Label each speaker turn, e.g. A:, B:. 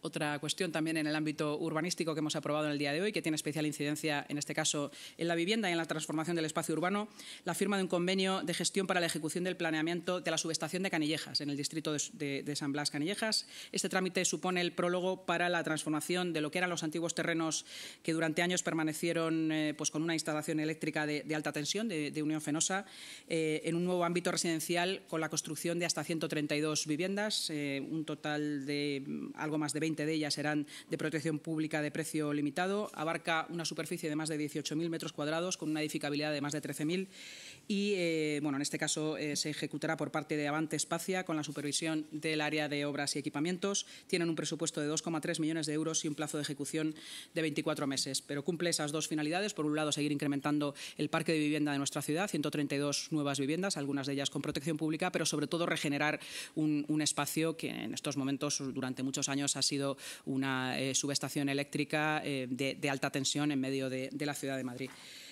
A: otra cuestión también en el ámbito urbanístico que hemos aprobado en el día de hoy, que tiene especial incidencia, en este caso, en la vivienda y en la transformación del espacio urbano, la firma de un convenio de gestión para la ejecución del planeamiento de la subestación de Canillejas, en el distrito de San Blas Canillejas. Este trámite supone el prólogo para la transformación de lo que eran los antiguos terrenos que durante años permanecieron pues con una instalación eléctrica de alta tensión, de Unión Fenosa, en un nuevo ámbito residencial con la construcción de hasta 132 viviendas, un total de algo más de 20 de ellas serán de protección pública de precio limitado, abarca una superficie de más de 18.000 metros cuadrados con una edificabilidad de más de 13.000 y, bueno, en este caso se ejecutará por parte de Avante Espacia con la supervisión del área de obras y equipamientos. Tienen un presupuesto de 2,3 millones de euros y un plazo de ejecución de 24 meses, pero cumple esas dos finalidades. Por un lado, seguir incrementando el parque de vivienda de nuestra ciudad, 132 nuevas viviendas, algunas de ellas con protección pública, pero sobre todo regenerar un espacio que en estos momentos, durante muchos años, ha sido una subestación eléctrica de alta tensión en medio de la ciudad de Madrid.